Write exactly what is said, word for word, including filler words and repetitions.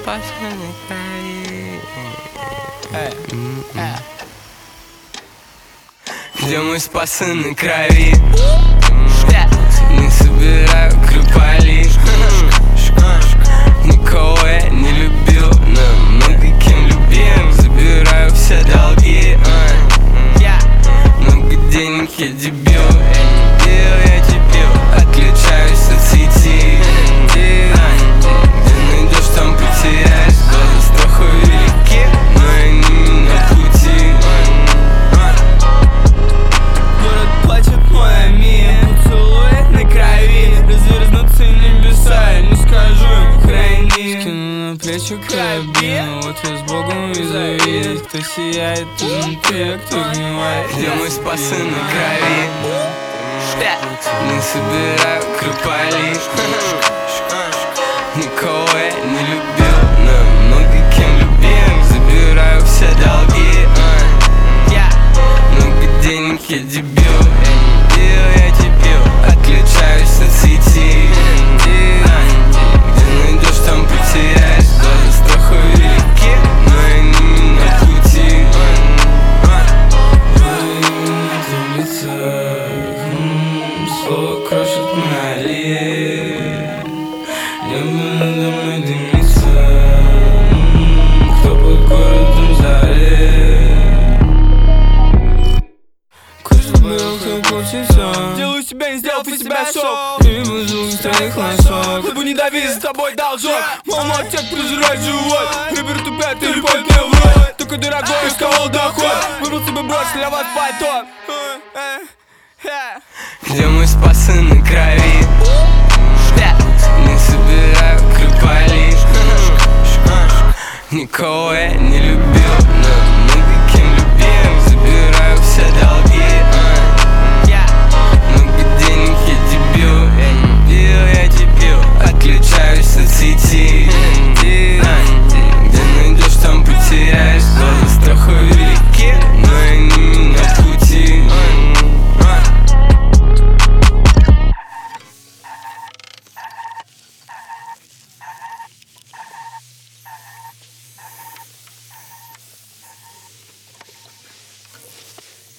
спасенной крови. Где мой спасенной крови? Не собираю крюпали. Никого я не любил, но много кем любим. Забираю все долги. Много денег, я дебил. Я не пил, я дебил. Отключаюсь от сети. Где найдешь, там потеряешь. Глаза страха велики, но они не на пути. Город плачет, мой мир. Поцелуй на крови. Развернутся небеса, я не скажу им храни. Скину на плечи карабин. Вот я с Богом визави. Кто сияет изнутри, а кто гнивает. Где мой спасенный крови? Не собираю крупали. Никого я не любил, но много кем любим. Забираю все долги. Много денег, я дебил. Я не пил, я дебил. Отключаюсь от сети. Где найдешь, там потеряешь. Глаза страха велики, но они не на пути. В лицах слово крошит море. Небо надо мной дымится. Кто под городом заре? Кое-что было, кто получится. Делаю себя, не сделав из себя шок. И выжил из твоих носок. Чтобы не давить, за тобой должок. Мама, отец, прижирай живот. Рэпер тупят, телефон не в рот. Такой дорогой, искал доход. Выбрал себе брошь, для вас пальто. Где мой спасенный крови?